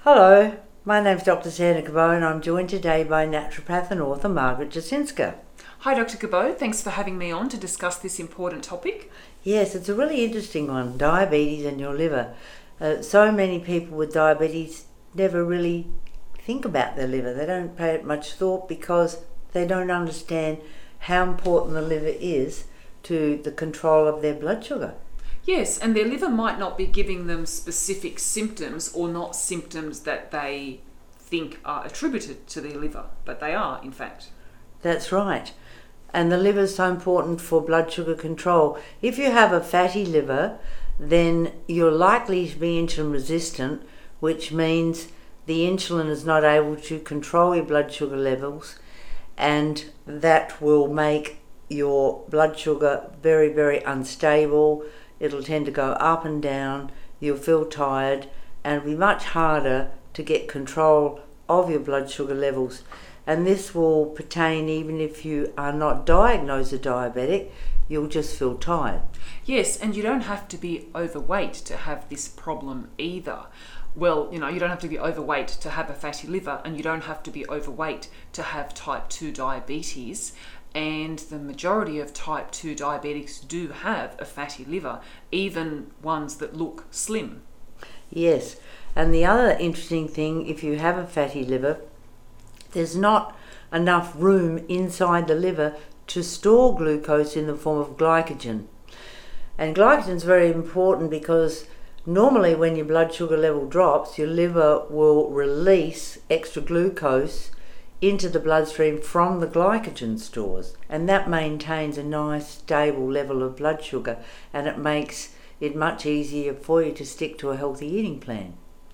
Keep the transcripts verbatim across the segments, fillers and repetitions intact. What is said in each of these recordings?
Hello, my name's Doctor Sandra Cabot and I'm joined today by naturopath and author Margaret Jasinska. Hi Doctor Cabot, thanks for having me on to discuss this important topic. Yes, it's a really interesting one, diabetes and your liver. Uh, so many people with diabetes never really think about their liver. They don't pay it much thought because they don't understand how important the liver is to the control of their blood sugar. Yes, and their liver might not be giving them specific symptoms or not symptoms that they think are attributed to their liver, but they are, in fact. That's right. And the liver is so important for blood sugar control. If you have a fatty liver, then you're likely to be insulin resistant, which means the insulin is not able to control your blood sugar levels, and that will make your blood sugar very, very unstable. It'll tend to go up and down, you'll feel tired, and it'll be much harder to get control of your blood sugar levels. And this will pertain even if you are not diagnosed a diabetic, you'll just feel tired. Yes, and you don't have to be overweight to have this problem either. Well, you know, you don't have to be overweight to have a fatty liver, and you don't have to be overweight to have type two diabetes. And the majority of type two diabetics do have a fatty liver, even ones that look slim. Yes, and the other interesting thing, if you have a fatty liver, there's not enough room inside the liver to store glucose in the form of glycogen. And glycogen is very important because normally when your blood sugar level drops, your liver will release extra glucose into the bloodstream from the glycogen stores, and that maintains a nice stable level of blood sugar, and it makes it much easier for you to stick to a healthy eating plan.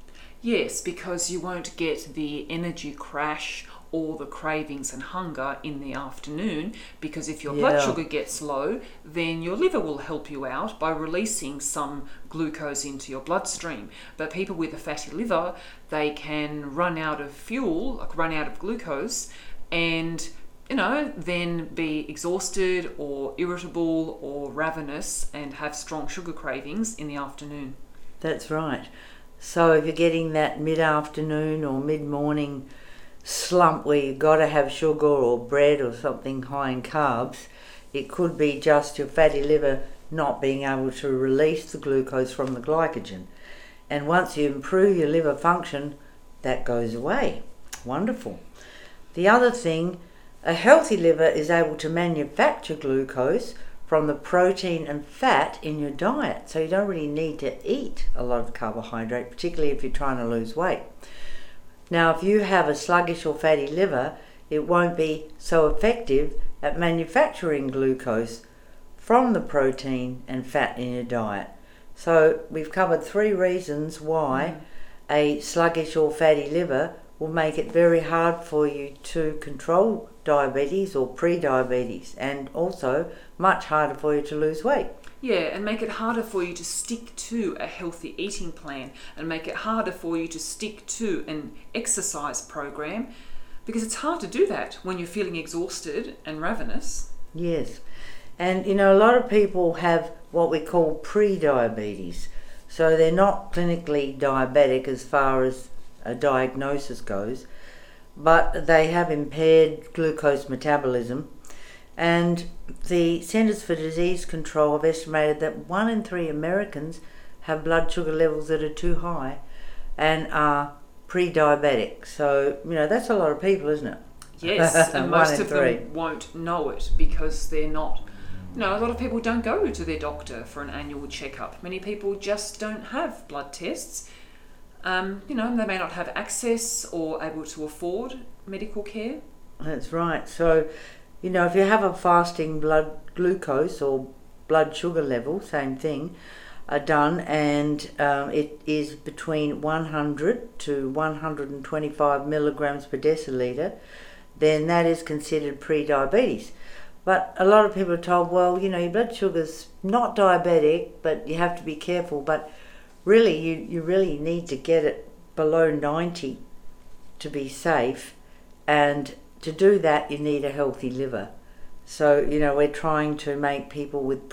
Yes, because you won't get the energy crash or the cravings and hunger in the afternoon, because if your Yeah. blood sugar gets low, then your liver will help you out by releasing some glucose into your bloodstream. But people with a fatty liver, they can run out of fuel, like run out of glucose, and you know, then be exhausted or irritable or ravenous and have strong sugar cravings in the afternoon. That's right. So if you're getting that mid-afternoon or mid-morning slump where you've got to have sugar or bread or something high in carbs, it could be just your fatty liver not being able to release the glucose from the glycogen. And once you improve your liver function, that goes away. Wonderful. The other thing, a healthy liver is able to manufacture glucose from the protein and fat in your diet. So you don't really need to eat a lot of carbohydrate, particularly if you're trying to lose weight. Now, if you have a sluggish or fatty liver, it won't be so effective at manufacturing glucose from the protein and fat in your diet. So we've covered three reasons why mm. a sluggish or fatty liver will make it very hard for you to control diabetes or pre-diabetes, and also much harder for you to lose weight. Yeah, and make it harder for you to stick to a healthy eating plan, and make it harder for you to stick to an exercise program, because it's hard to do that when you're feeling exhausted and ravenous. Yes, and you know, a lot of people have what we call pre-diabetes, so they're not clinically diabetic as far as a diagnosis goes, but they have impaired glucose metabolism. And the Centers for Disease Control have estimated that one in three Americans have blood sugar levels that are too high and are pre-diabetic. So, you know, that's a lot of people, isn't it? Yes, and most of three. them won't know it because they're not, you know, a lot of people don't go to their doctor for an annual checkup. Many people just don't have blood tests. Um, you know, they may not have access or able to afford medical care. That's right. So, you know, if you have a fasting blood glucose or blood sugar level, same thing, are done, and um, it is between one hundred to one hundred twenty-five milligrams per deciliter, then that is considered pre-diabetes. But a lot of people are told, well, you know, your blood sugar's not diabetic, but you have to be careful. But really, you, you really need to get it below ninety to be safe, and to do that, you need a healthy liver. So, you know, we're trying to make people with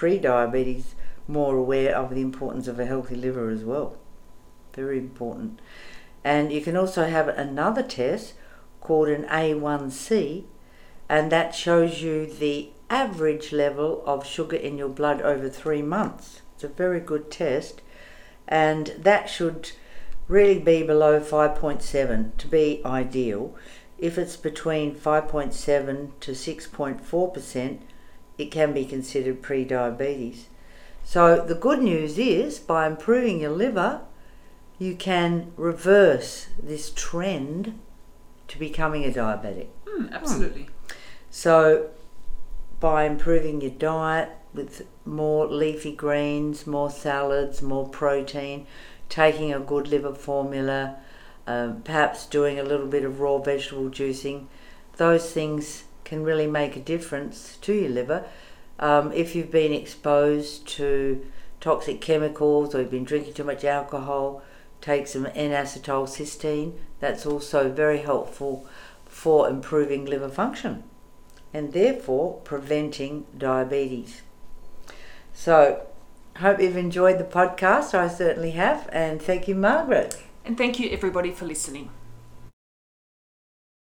pre-diabetes more aware of the importance of a healthy liver as well. Very important. And you can also have another test called an A one C, and that shows you the average level of sugar in your blood over three months. It's a very good test, and that should really be below five point seven to be ideal. If it's between five point seven to six point four percent, it can be considered pre-diabetes. So the good news is, by improving your liver, you can reverse this trend to becoming a diabetic. Mm, absolutely. Mm. So by improving your diet with more leafy greens, more salads, more protein, taking a good liver formula, um, perhaps doing a little bit of raw vegetable juicing, those things can really make a difference to your liver. Um, if you've been exposed to toxic chemicals or you've been drinking too much alcohol, take some N-acetylcysteine. That's also very helpful for improving liver function and therefore preventing diabetes. So, hope you've enjoyed the podcast. I certainly have, and thank you, Margaret. And thank you everybody for listening.